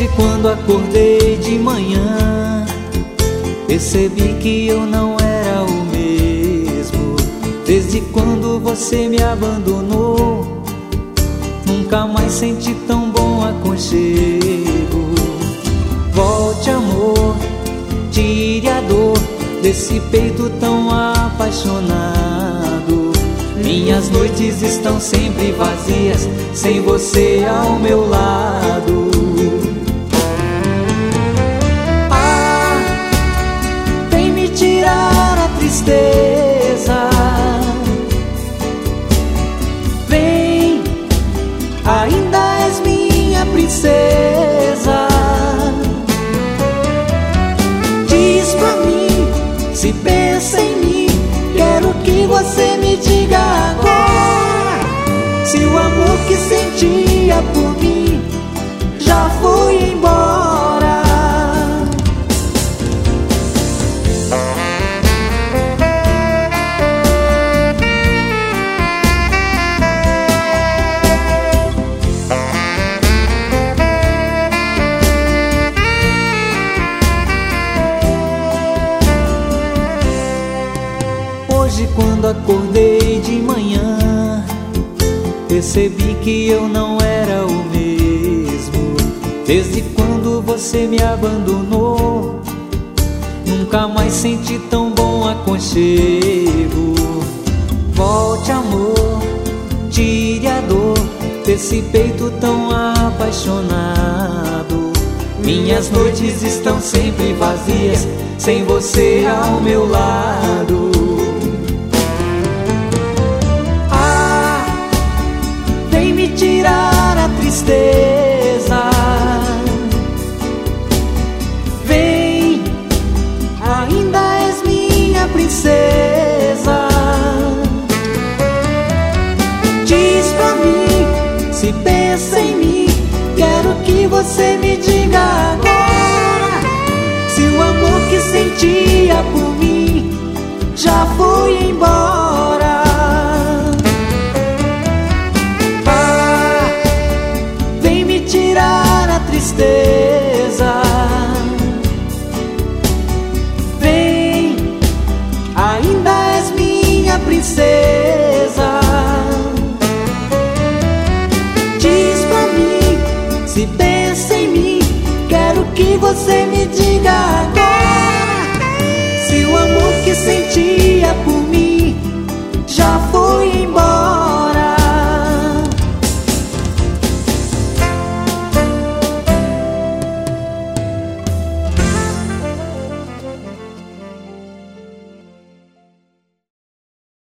Hoje quando acordei de manhã, percebi que eu não era o mesmo. Desde quando você me abandonou, nunca mais senti tão bom aconchego. Volte, amor, tire a dor desse peito tão apaixonado. Minhas noites estão sempre vazias, sem você ao meu lado. Ah, vem me tirar a tristeza. Vem, ainda és minha princesa. Diz pra mim, se pensa em mim, quero que você me diga agora, se o amor que sentia por mim já foi embora. Hoje quando acordei de manhã, percebi que eu não era o mesmo. Desde quando você me abandonou, nunca mais senti tão bom aconchego. Volte, amor, tire a dor desse peito tão apaixonado. Minhas noites estão sempre vazias, sem você ao meu lado. Tirar a tristeza. Vem, ainda és minha princesa. Diz pra mim, se pensa em mim, quero que você me diga agora, se o amor que sentia por mim já foi embora. Tirar a tristeza. Vem, ainda és minha princesa. Diz pra mim, se pensa em mim, quero que você me diga agora, se o amor que sentia por mim já foi